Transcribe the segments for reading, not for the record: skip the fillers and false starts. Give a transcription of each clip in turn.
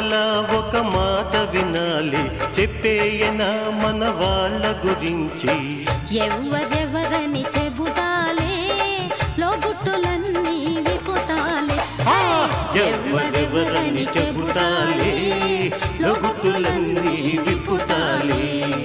పిల్లలా ఒక మాట వినాలి, చెప్పేయనా మన వాళ్ళ గురించి. ఎవరెవరని చెబుతాలే, లోగుట్టులన్నీ విపుతాలే. ఎవరెవరని చెబుతాలే, లోగుట్టులన్నీ విపుతాలే.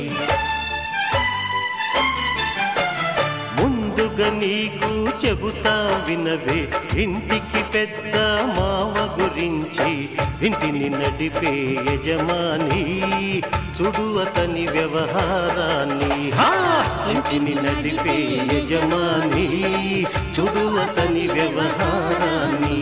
ముందుగా నీకు చెబుతా వినవే, ఇంటికి పెద్ద మావ గురించి. ఇంటిని నడిపే యజమాని, చూడు అతని వ్యవహారాన్ని. ఇంటిని నడిపే యజమాని, చూడు అతని వ్యవహారాన్ని.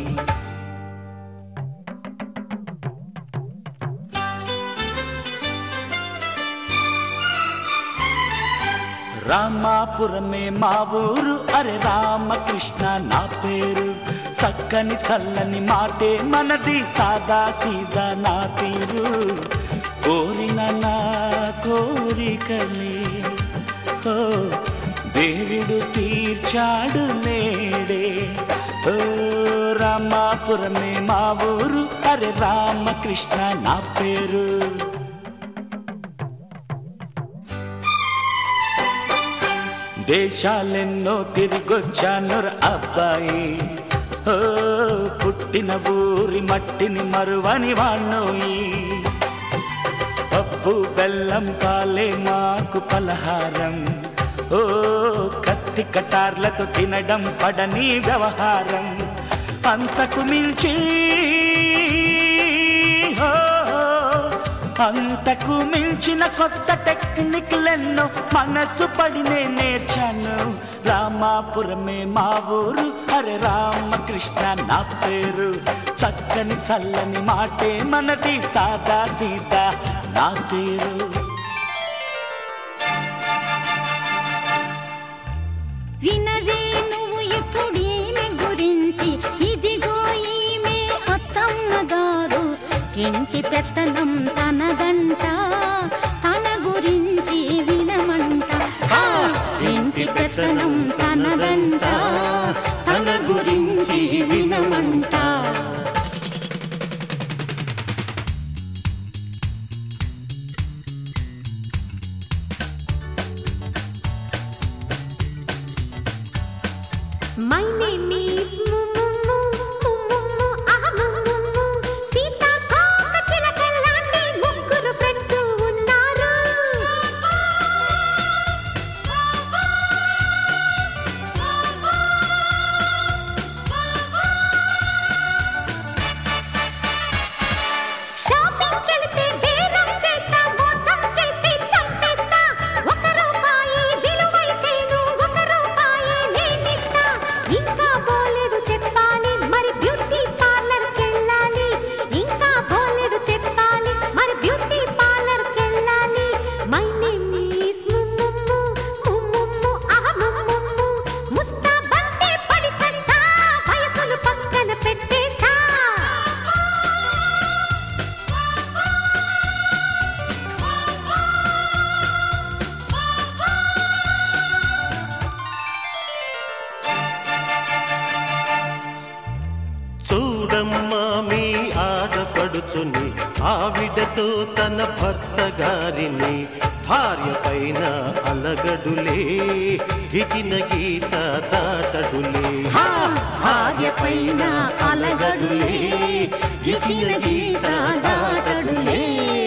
రామాపురమే మా ఊరు, అరే రామకృష్ణ నా పేరు. చక్కని చల్లని మాటే మనది, సాదా సీదా నా తీరు. కోరిన నా కోరికలే ఓ దేవుడు తీర్చాడు నేడే. ఓ రామాపురమే మా ఊరు, అరే రామకృష్ణ నా పేరు. దేశాలెన్నో తిరిగొచ్చాను అబ్బాయి, ఓ పుట్టిన ఊరి మట్టిని మరువని వాణ్ణోయి. పప్పు బెల్లం పాలే మాకు పలహారం, ఓ కత్తి కటార్లతో తినడం పడని వ్యవహారం. అంతకు మించి అంతకు మించిన కొత్త టెక్నిక్లెన్నో మనసు పడినే నేర్చాను. రామాపురమే మా ఊరు, అరే రామకృష్ణ నా పేరు. చక్కని చల్లని మాటే మనది, సాదా సీదా నా తీరు. వినవే నువ్వు ఇప్పుడు ఈమె గురించి, ఇదిగో ఈమె అత్తమ్మ గారు. ఇంటి పెత్తనం తనదంట, తన గురించి వినమంట. ఇంటి పెత్తనం తనదంట, తన గురించి వినమంట. My name is Mumu, Mumu, Mumu. Sita Koka Chilakallani mugguru friends unnaru. Shopping kelite beram chesta, mosam cheste champesta. Oka roopayi viluvaitenu oka roopayi nenista. ఇంకా బోలెడు చెప్పాలి మరి బ్యూటీ పార్లర్ కెళ్ళాలి. ఇంకా బోలెడు చెప్పాలి మరి బ్యూటీ పార్లర్ కెళ్ళాలి. My name is Mummu, Mummu, Mummu. ముస్తాబంటే పడి చేస్తా, వయసులు పక్కన పెట్టేస్తా. చూడమ్మా మీ ఆడపడుచుని, ఆవిడతో తన భర్త గారిని. భార్య పైన అలగడులే, ఇచ్చిన గీత దాటడులే. భార్య పైన అలగడులే, ఇచ్చిన గీత దాటడులే.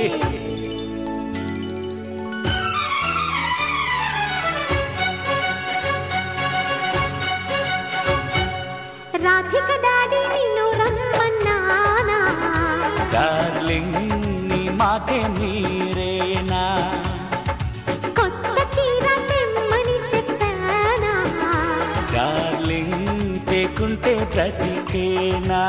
రాధిక డాడీ నిన్ను రమ్మన్నానా. డార్లింగ్ నీ మాటే మీరేనా, కొత్త చీర తెమ్మని చెప్పానా. డార్లింగ్ తేకుంటే బ్రతికేనా.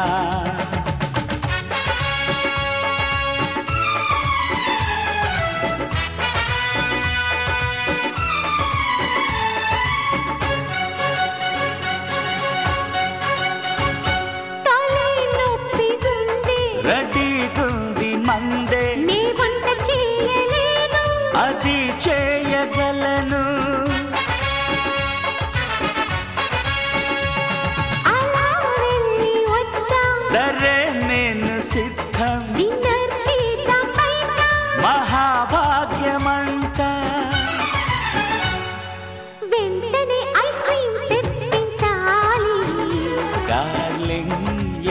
తలే నొప్పిగుంది, రెడీగుంది మందే, నీ వంట చేయలేను. అది చేయగలను. అలా వెళ్ళి వద్దాం,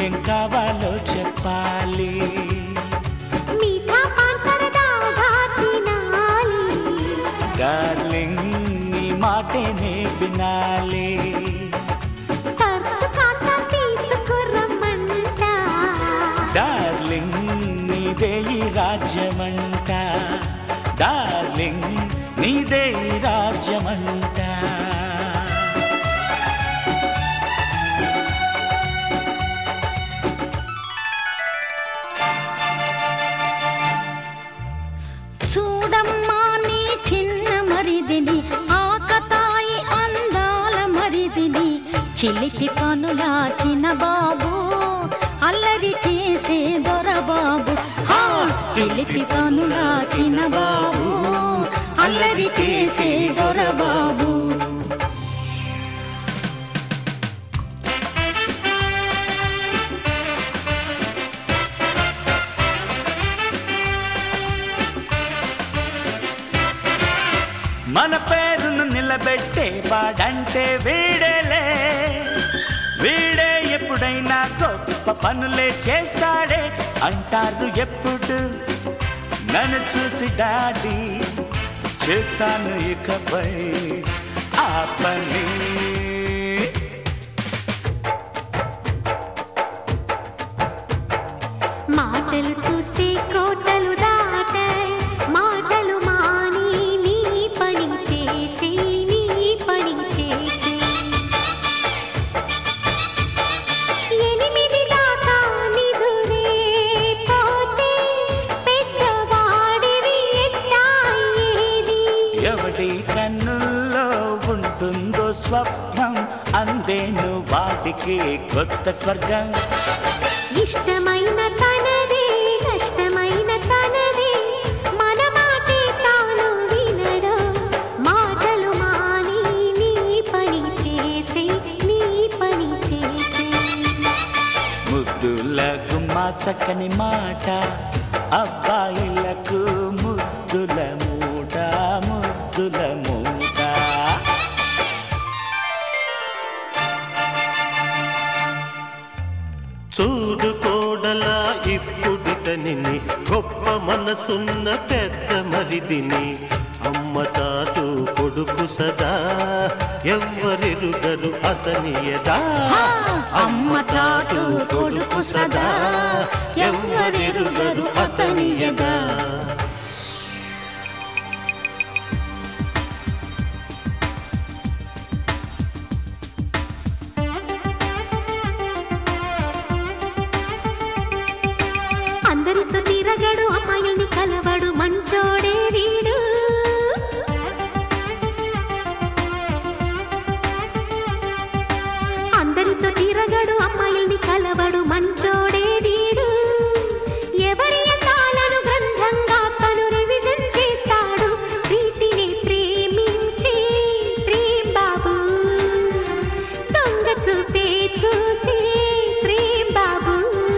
ఏం కావాలో చెప్పాలి. మీఠా పాన్ సరదాగా తినాలి. డార్లింగ్ నీ మాటనే వినాలి. పర్సు కాస్త తీసుకురమ్మంట. డార్లింగ్ నీదే ఈ రాజ్యమంట. డార్లింగ్ నీదే ఈ రాజ్యమంట. చూడమ్మా నీ చిన్న మరిదిని, ఆకతాయి అందాల మరిదిని, చిలికి పనుల చిన్న బాబు, అల్లరి చేసే దొరబాబు. చిలిపి పనుల చిన్న బాబు, అల్లరి చేసే దొరబాబు. మన పేరును నిలబెట్టే వాడంటే వీడేలే. వీడే ఎప్పుడైనా గొప్ప పనులే చేస్తాడే అంటారు ఎప్పుడు. నన్ను చూసి డాడీ చేస్తాను ఇకపై ఆ పని. మాటలు చూస్తే కోటలు దాటాయి, మాటలు మాని నీ పని చేసి, నీ పని చేసి. 8 దాకా నిదురే పోతే పెద్దవాడివి ఎట్టాయేది. ఎవడి కన్నుల్లో ఉంటుందో స్వప్నం, అందేను వాటికి కొత్త స్వర్గం. ఇష్టమైన తనదే, కష్టమైన తనదే, మన మాటే తాను వినడం. మాటలు మాని నీ పని చేసి, నీ పని చేసి. ముద్దుల గుమ్మ చక్కని మాట, అబ్బాయిలకు ముద్దుల మూట, ముద్దుల మూట. చూడు కోడలా ఇప్పుడితని, గొప్ప మనసున్న పెద్ద మరిదిని. అమ్మ చాటు కొడుకు సదా, ఎవ్వరెరుగరు అతని యదా. అమ్మ చాటు కొడుకు సదా, ఎవ్వరెరుగరు అతని యదా. అందరితో తిరగడు, అమ్మాయిని కలవడు, మంచోడే వీడు. అందరితో తిరగడు, అమ్మాయిని కలవడు, మంచోడే వీడు. ఎవరి అందాలను గ్రంథంగా తను రివిజన్ చేస్తాడు. ప్రీతిని ప్రేమించే ప్రేమ్ బాబు, దొంగ చూపే చూసే ప్రేమ్ బాబు.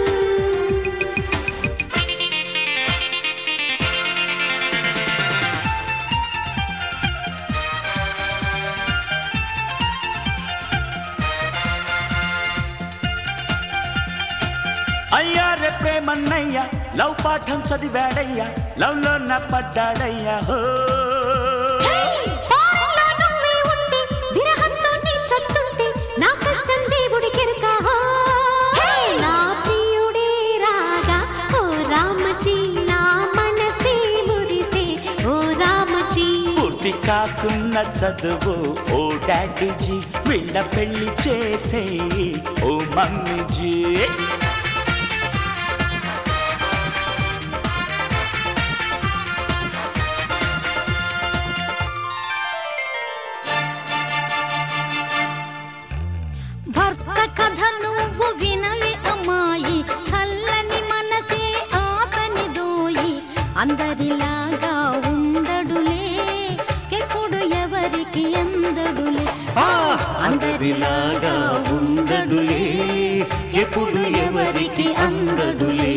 అయ్యా రే ప్రేమన్నయ్యా, లవ్ పాఠం చదివాడయ్యా, లవ్ లో నా పడ్డాడయ్యా. హో ఫారెన్లో నువ్వే ఉంటే, విరహంతో నీ చస్తుంటే, నా కష్టం దేవుడికెరక. నా ప్రియుడే రాగా, ఓ రామజీ, నా మనసే మురిసే, ఓ రామజీ. పూర్తి కాకున్న చదువు ఓ డాడీజీ, వీళ్ళ పెళ్లి చేసే ఓ మమ్మీజీ. భర్త కథ నువ్వు వినలే అమ్మాయి, చల్లని మనసే ఆతని దోయి. అందరిలాగా ఉండడులే, ఎప్పుడు ఎవరికి అందడులే. అందరిలాగా ఉండడులే, ఎప్పుడు ఎవరికి అందడులే.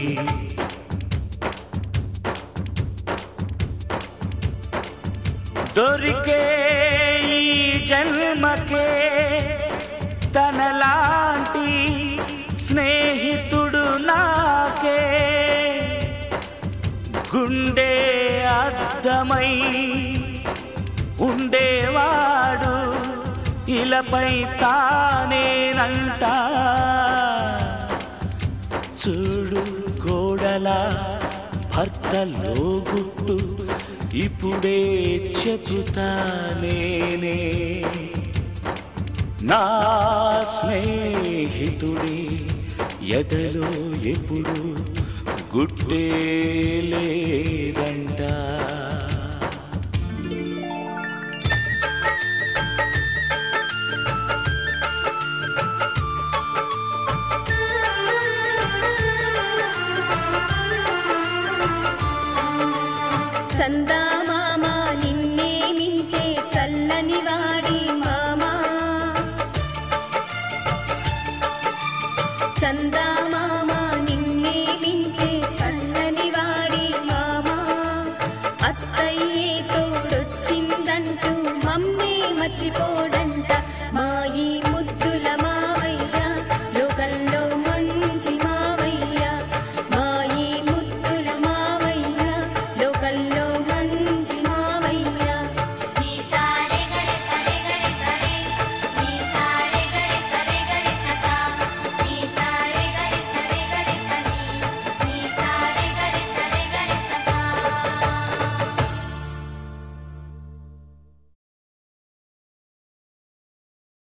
దొరికే ఈ జన్మకే తనలాంటి స్నేహితుడు నాకే గుండె అద్దమై ఉండేవాడు ఇలపై తానేనంట చూడు కోడలా భర్తలో గుట్టు ఇప్పుడే చెబుతానేనే నా స్నేహితుడే ఎదలో ఎప్పుడు గుట్టే లేదంట చందమామ నిన్నే మించే చల్లని వాడి మామ చందమామ